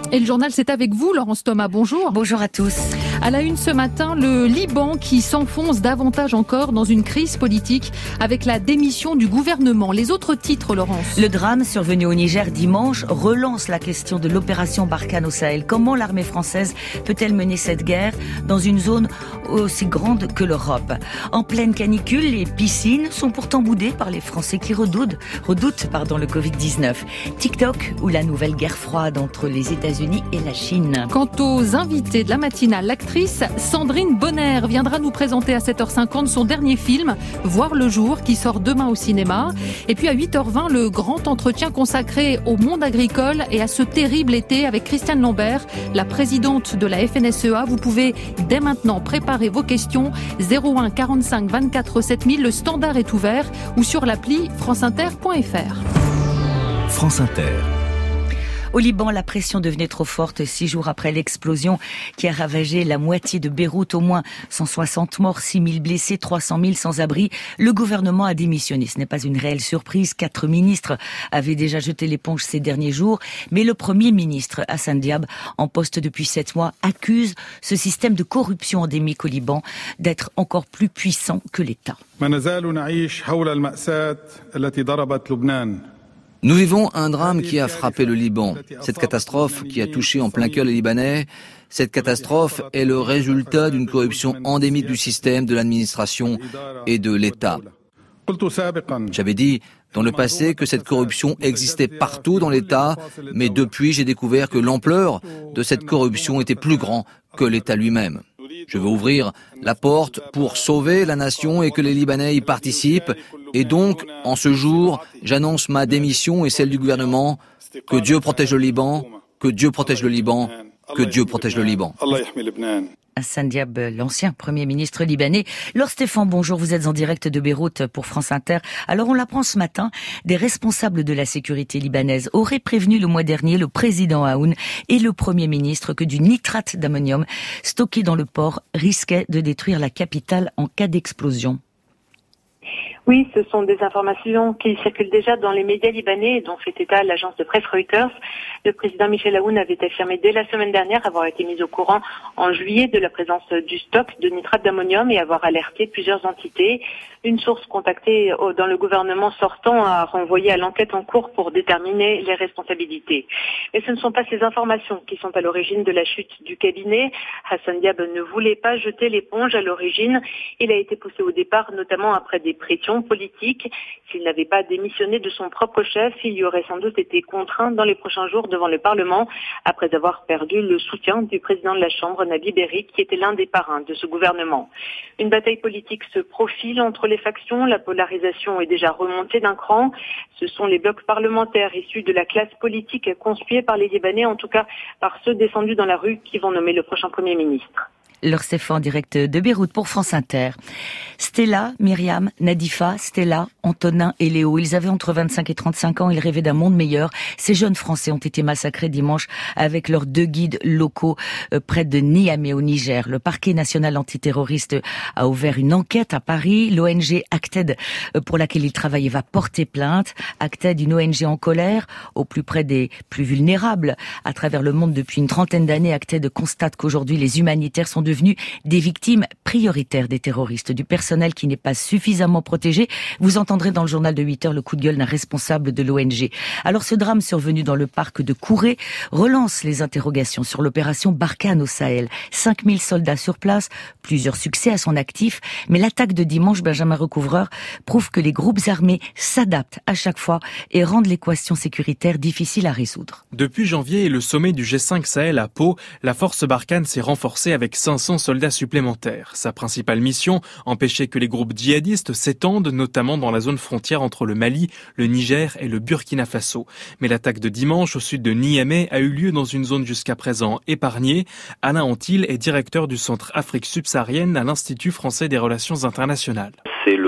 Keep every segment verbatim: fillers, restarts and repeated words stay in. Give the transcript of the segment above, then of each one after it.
Et le journal, c'est avec vous, Laurence Thomas. Bonjour. Bonjour à tous. À la une ce matin, le Liban qui s'enfonce davantage encore dans une crise politique avec la démission du gouvernement. Les autres titres, Laurence. Le drame survenu au Niger dimanche relance la question de l'opération Barkhane au Sahel. Comment l'armée française peut-elle mener cette guerre dans une zone aussi grande que l'Europe? En pleine canicule, les piscines sont pourtant boudées par les Français qui redoutent, redoutent pardon, le covid dix-neuf. TikTok ou la nouvelle guerre froide entre les États-Unis et la Chine. Quant aux invités de la matinale, l'actrice Sandrine Bonner viendra nous présenter à sept heures cinquante son dernier film, Voir le jour, qui sort demain au cinéma. Et puis à huit heures vingt, le grand entretien consacré au monde agricole et à ce terrible été avec Christiane Lambert, la présidente de la F N S E A. Vous pouvez dès maintenant préparer vos questions. zéro un quarante-cinq vingt-quatre sept mille, le standard est ouvert, ou sur l'appli franceinter point f r. France Inter. Au Liban, la pression devenait trop forte six jours après l'explosion qui a ravagé la moitié de Beyrouth. Au moins cent soixante morts, six mille blessés, trois cent mille sans-abri. Le gouvernement a démissionné. Ce n'est pas une réelle surprise. Quatre ministres avaient déjà jeté l'éponge ces derniers jours. Mais le premier ministre, Hassan Diab, en poste depuis sept mois, accuse ce système de corruption endémique au Liban d'être encore plus puissant que l'État. Nous vivons un drame qui a frappé le Liban. Cette catastrophe qui a touché en plein cœur les Libanais, cette catastrophe est le résultat d'une corruption endémique du système, de l'administration et de l'État. J'avais dit dans le passé que cette corruption existait partout dans l'État, mais depuis j'ai découvert que l'ampleur de cette corruption était plus grande que l'État lui-même. Je veux ouvrir la porte pour sauver la nation et que les Libanais y participent. Et donc, en ce jour, j'annonce ma démission et celle du gouvernement. Que Dieu protège le Liban, que Dieu protège le Liban, que Dieu protège le Liban. Hassan Diab, l'ancien Premier ministre libanais. Laure Stéphane, bonjour, vous êtes en direct de Beyrouth pour France Inter. Alors on l'apprend ce matin, des responsables de la sécurité libanaise auraient prévenu le mois dernier le président Aoun et le Premier ministre que du nitrate d'ammonium stocké dans le port risquait de détruire la capitale en cas d'explosion. Oui, ce sont des informations qui circulent déjà dans les médias libanais et dont fait état l'agence de presse Reuters. Le président Michel Aoun avait affirmé dès la semaine dernière avoir été mis au courant en juillet de la présence du stock de nitrate d'ammonium et avoir alerté plusieurs entités. Une source contactée dans le gouvernement sortant a renvoyé à l'enquête en cours pour déterminer les responsabilités. Mais ce ne sont pas ces informations qui sont à l'origine de la chute du cabinet. Hassan Diab ne voulait pas jeter l'éponge à l'origine. Il a été poussé au départ, notamment après des pressions politique. S'il n'avait pas démissionné de son propre chef, il y aurait sans doute été contraint dans les prochains jours devant le Parlement après avoir perdu le soutien du président de la Chambre, Nabi Berri, qui était l'un des parrains de ce gouvernement. Une bataille politique se profile entre les factions. La polarisation est déjà remontée d'un cran. Ce sont les blocs parlementaires issus de la classe politique conspuée par les Libanais, en tout cas par ceux descendus dans la rue, qui vont nommer le prochain Premier ministre. Laure Stéphane en direct de Beyrouth pour France Inter. Stella, Myriam, Nadifa, Stella, Antonin et Léo, ils avaient entre vingt-cinq et trente-cinq ans, ils rêvaient d'un monde meilleur. Ces jeunes Français ont été massacrés dimanche avec leurs deux guides locaux euh, près de Niamey au Niger. Le parquet national antiterroriste a ouvert une enquête à Paris. L'O N G Acted, euh, pour laquelle ils travaillaient, va porter plainte. Acted, une O N G en colère, au plus près des plus vulnérables. À travers le monde depuis une trentaine d'années, Acted constate qu'aujourd'hui les humanitaires sont devenus des victimes prioritaires des terroristes, du personnel qui n'est pas suffisamment protégé. Vous entendrez dans le journal de huit heures le coup de gueule d'un responsable de l'O N G. Alors ce drame survenu dans le parc de Kouré relance les interrogations sur l'opération Barkhane au Sahel. cinq mille soldats sur place, plusieurs succès à son actif, mais l'attaque de dimanche, Benjamin Recouvreur, prouve que les groupes armés s'adaptent à chaque fois et rendent l'équation sécuritaire difficile à résoudre. Depuis janvier et le sommet du G cinq Sahel à Pau, la force Barkhane s'est renforcée avec cinq cents soldats supplémentaires. Sa principale mission, empêcher que les groupes djihadistes s'étendent, notamment dans la zone frontière entre le Mali, le Niger et le Burkina Faso. Mais l'attaque de dimanche au sud de Niamey a eu lieu dans une zone jusqu'à présent épargnée. Alain Antil est directeur du centre Afrique subsaharienne à l'Institut français des relations internationales. C'est le témoignage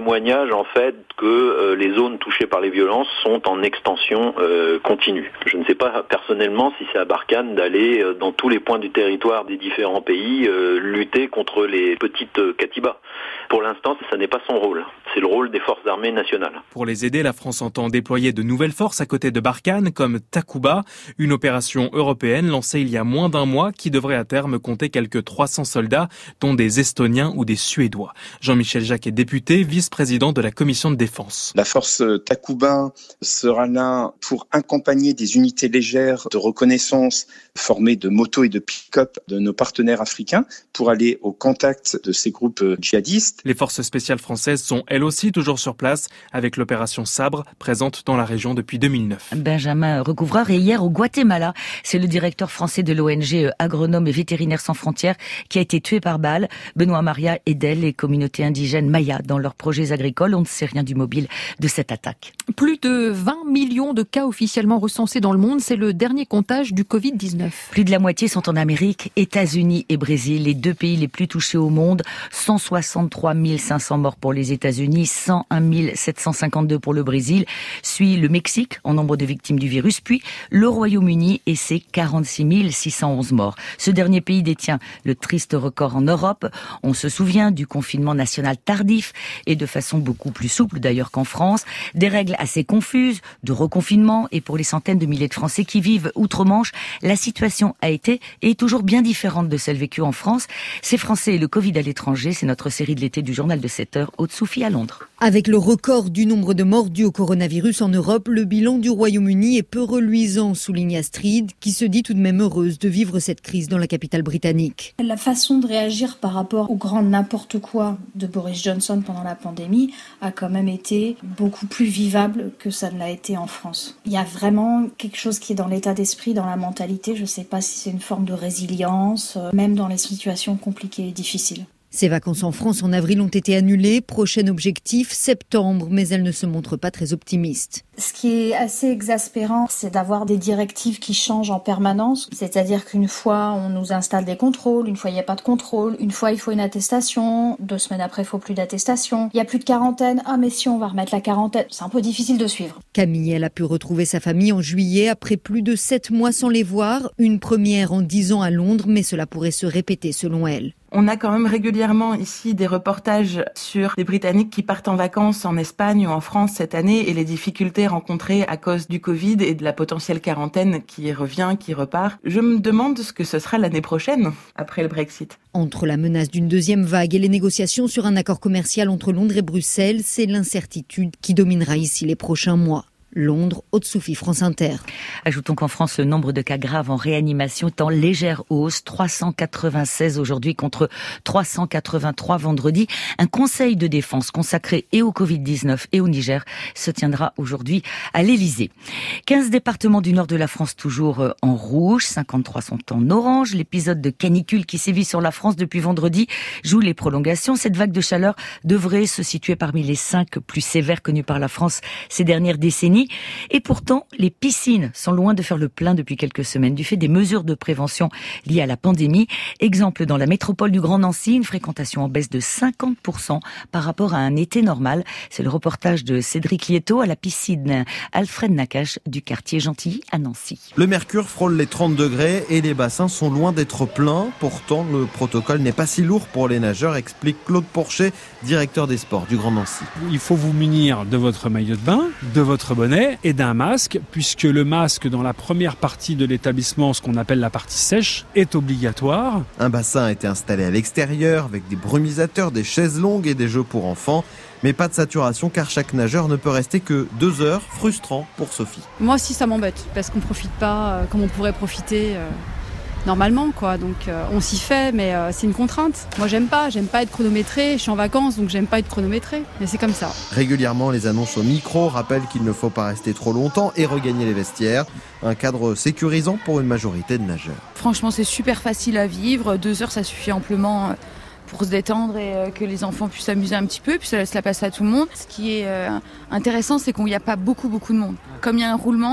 témoignage en fait que euh, les zones touchées par les violences sont en extension euh, continue. Je ne sais pas personnellement si c'est à Barkhane d'aller euh, dans tous les points du territoire des différents pays euh, lutter contre les petites euh, katibas. Pour l'instant, ça n'est pas son rôle. C'est le rôle des forces armées nationales. Pour les aider, la France entend déployer de nouvelles forces à côté de Barkhane, comme Takuba, une opération européenne lancée il y a moins d'un mois qui devrait à terme compter quelques trois cents soldats, dont des Estoniens ou des Suédois. Jean-Michel Jacques est député, vice-président de la commission de défense. La force Takuba sera là pour accompagner des unités légères de reconnaissance formées de motos et de pick-up de nos partenaires africains pour aller au contact de ces groupes djihadistes. Les forces spéciales françaises sont elles aussi toujours sur place avec l'opération Sabre présente dans la région depuis deux mille neuf. Benjamin Recouvreur est hier au Guatemala. C'est le directeur français de l'O N G Agronomes et Vétérinaires sans frontières qui a été tué par balle. Benoît Maria aide les communautés indigènes Maya dans leurs projets agricoles. On ne sait rien du mobile de cette attaque. Plus de vingt millions de cas officiellement recensés dans le monde. C'est le dernier comptage du covid dix-neuf. Plus de la moitié sont en Amérique, États-Unis et Brésil, les deux pays les plus touchés au monde. cent soixante-trois mille cinq cents morts pour les États-Unis, cent un mille sept cent cinquante-deux pour le Brésil. Suit le Mexique en nombre de victimes du virus, puis le Royaume-Uni et ses quarante-six mille six cent onze morts. Ce dernier pays détient le triste record en Europe. On se souvient du confinement national tardif et de façon beaucoup plus souple d'ailleurs qu'en France. Des règles assez confuses de reconfinement et pour les centaines de milliers de Français qui vivent outre-Manche, la situation a été et est toujours bien différente de celle vécue en France. Ces Français et le Covid à l'étranger, c'est notre série de l'été du journal de sept heures, Haute-Soufie à Londres. Avec le record du nombre de morts dus au coronavirus en Europe, le bilan du Royaume-Uni est peu reluisant, souligne Astrid, qui se dit tout de même heureuse de vivre cette crise dans la capitale britannique. La façon de réagir par rapport au grand n'importe quoi de Boris Johnson pendant la pandémie a quand même été beaucoup plus vivable que ça ne l'a été en France. Il y a vraiment quelque chose qui est dans l'état d'esprit, dans la mentalité. Je ne sais pas si c'est une forme de résilience, même dans les situations compliquées et difficiles. Ces vacances en France en avril ont été annulées. Prochain objectif, septembre, mais elle ne se montre pas très optimiste. Ce qui est assez exaspérant, c'est d'avoir des directives qui changent en permanence. C'est-à-dire qu'une fois, on nous installe des contrôles, une fois, il n'y a pas de contrôle, une fois, il faut une attestation, deux semaines après, il faut plus d'attestation. Il n'y a plus de quarantaine. Ah, mais si, on va remettre la quarantaine. C'est un peu difficile de suivre. Camille, elle a pu retrouver sa famille en juillet après plus de sept mois sans les voir. Une première en dix ans à Londres, mais cela pourrait se répéter selon elle. On a quand même régulièrement ici des reportages sur des Britanniques qui partent en vacances en Espagne ou en France cette année et les difficultés rencontrées à cause du Covid et de la potentielle quarantaine qui revient, qui repart. Je me demande ce que ce sera l'année prochaine, après le Brexit. Entre la menace d'une deuxième vague et les négociations sur un accord commercial entre Londres et Bruxelles, c'est l'incertitude qui dominera ici les prochains mois. Londres, Haute-Soufie, France Inter. Ajoutons qu'en France, le nombre de cas graves en réanimation est en légère hausse. trois cent quatre-vingt-seize aujourd'hui contre trois cent quatre-vingt-trois vendredi. Un conseil de défense consacré et au covid dix-neuf et au Niger se tiendra aujourd'hui à l'Elysée. quinze départements du nord de la France toujours en rouge, cinquante-trois sont en orange. L'épisode de canicule qui sévit sur la France depuis vendredi joue les prolongations. Cette vague de chaleur devrait se situer parmi les cinq plus sévères connues par la France ces dernières décennies. Et pourtant, les piscines sont loin de faire le plein depuis quelques semaines du fait des mesures de prévention liées à la pandémie. Exemple dans la métropole du Grand Nancy, une fréquentation en baisse de cinquante pour cent par rapport à un été normal. C'est le reportage de Cédric Lieto à la piscine Alfred Nakache du quartier Gentilly à Nancy. Le mercure frôle les trente degrés et les bassins sont loin d'être pleins. Pourtant, le protocole n'est pas si lourd pour les nageurs, explique Claude Porcher, directeur des sports du Grand Nancy. Il faut vous munir de votre maillot de bain, de votre bonnet et d'un masque, puisque le masque dans la première partie de l'établissement, ce qu'on appelle la partie sèche, est obligatoire. Un bassin a été installé à l'extérieur avec des brumisateurs, des chaises longues et des jeux pour enfants. Mais pas de saturation car chaque nageur ne peut rester que deux heures, frustrant pour Sophie. Moi aussi ça m'embête parce qu'on ne profite pas euh, comme on pourrait profiter euh, normalement quoi. Donc euh, on s'y fait mais euh, c'est une contrainte. Moi j'aime pas, j'aime pas être chronométrée, je suis en vacances donc j'aime pas être chronométrée. Mais c'est comme ça. Régulièrement les annonces au micro rappellent qu'il ne faut pas rester trop longtemps et regagner les vestiaires. Un cadre sécurisant pour une majorité de nageurs. Franchement c'est super facile à vivre, deux heures ça suffit amplement pour se détendre et que les enfants puissent s'amuser un petit peu, puis ça laisse la place à tout le monde. Ce qui est intéressant, c'est qu'il n'y a pas beaucoup, beaucoup de monde. Comme il y a un roulement,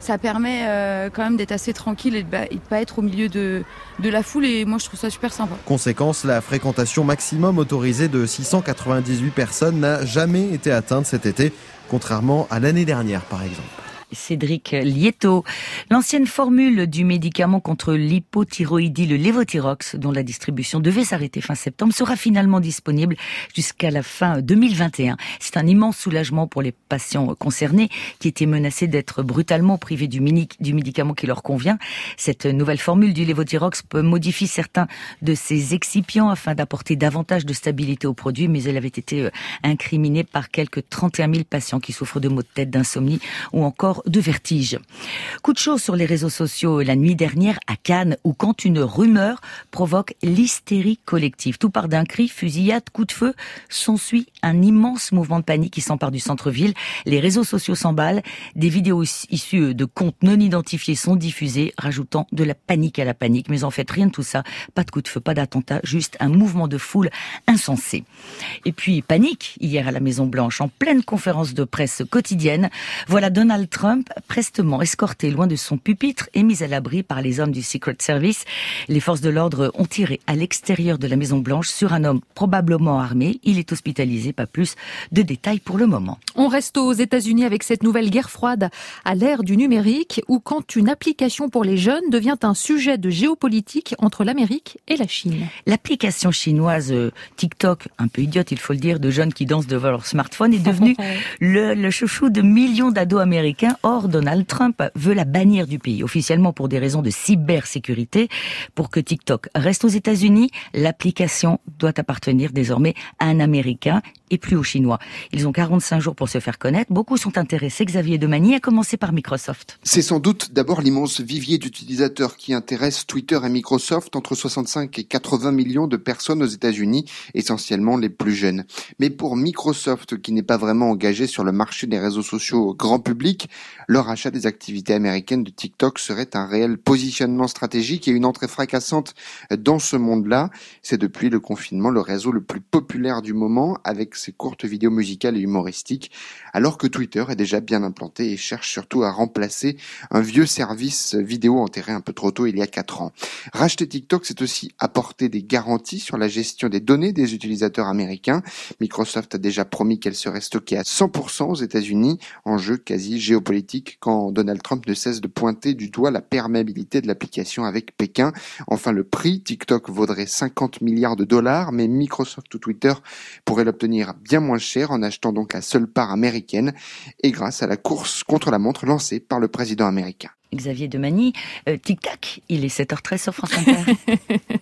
ça permet euh, quand même d'être assez tranquille et de, bah, et de pas être au milieu de, de la foule. Et moi, je trouve ça super sympa. Conséquence, la fréquentation maximum autorisée de six cent quatre-vingt-dix-huit personnes n'a jamais été atteinte cet été, contrairement à l'année dernière, par exemple. Cédric Lietto. L'ancienne formule du médicament contre l'hypothyroïdie, le Levothyrox, dont la distribution devait s'arrêter fin septembre, sera finalement disponible jusqu'à la fin deux mille vingt et un. C'est un immense soulagement pour les patients concernés qui étaient menacés d'être brutalement privés du, mini- du médicament qui leur convient. Cette nouvelle formule du Levothyrox peut modifier certains de ses excipients afin d'apporter davantage de stabilité au produit, mais elle avait été incriminée par quelques trente et un mille patients qui souffrent de maux de tête, d'insomnie ou encore de vertige. Coup de chaud sur les réseaux sociaux la nuit dernière à Cannes, où quand une rumeur provoque l'hystérie collective. Tout part d'un cri, fusillade, coup de feu, s'ensuit un immense mouvement de panique qui s'empare du centre-ville. Les réseaux sociaux s'emballent, des vidéos issues de comptes non identifiés sont diffusées, rajoutant de la panique à la panique. Mais en fait, rien de tout ça, pas de coup de feu, pas d'attentat, juste un mouvement de foule insensé. Et puis, panique, hier à la Maison-Blanche, en pleine conférence de presse quotidienne, voilà Donald Trump prestement escorté loin de son pupitre et mis à l'abri par les hommes du Secret Service. Les forces de l'ordre ont tiré à l'extérieur de la Maison-Blanche sur un homme probablement armé. Il est hospitalisé, pas plus de détails pour le moment. On reste aux États-Unis avec cette nouvelle guerre froide à l'ère du numérique, où quand une application pour les jeunes devient un sujet de géopolitique entre l'Amérique et la Chine. L'application chinoise euh, TikTok, un peu idiote il faut le dire, de jeunes qui dansent devant leur smartphone, est devenue le, le chouchou de millions d'ados américains. Or, Donald Trump veut la bannir du pays, officiellement pour des raisons de cybersécurité. Pour que TikTok reste aux États-Unis, l'application doit appartenir désormais à un Américain et plus aux Chinois. Ils ont quarante-cinq jours pour se faire connaître. Beaucoup sont intéressés. Xavier Demagny, à commencer par Microsoft. C'est sans doute d'abord l'immense vivier d'utilisateurs qui intéresse Twitter et Microsoft, entre soixante-cinq et quatre-vingts millions de personnes aux États-Unis, essentiellement les plus jeunes. Mais pour Microsoft, qui n'est pas vraiment engagé sur le marché des réseaux sociaux grand public, leur achat des activités américaines de TikTok serait un réel positionnement stratégique et une entrée fracassante dans ce monde-là. C'est depuis le confinement le réseau le plus populaire du moment, avec ses courtes vidéos musicales et humoristiques, alors que Twitter est déjà bien implanté et cherche surtout à remplacer un vieux service vidéo enterré un peu trop tôt il y a quatre ans. Racheter TikTok, c'est aussi apporter des garanties sur la gestion des données des utilisateurs américains. Microsoft a déjà promis qu'elle serait stockée à cent pour cent aux États-Unis, enjeu quasi géopolitique quand Donald Trump ne cesse de pointer du doigt la perméabilité de l'application avec Pékin. Enfin, le prix, TikTok vaudrait cinquante milliards de dollars, mais Microsoft ou Twitter pourraient l'obtenir bien moins cher en achetant donc la seule part américaine et grâce à la course contre la montre lancée par le président américain. Xavier Demagny, euh, tic-tac, il est sept heures treize sur France Inter.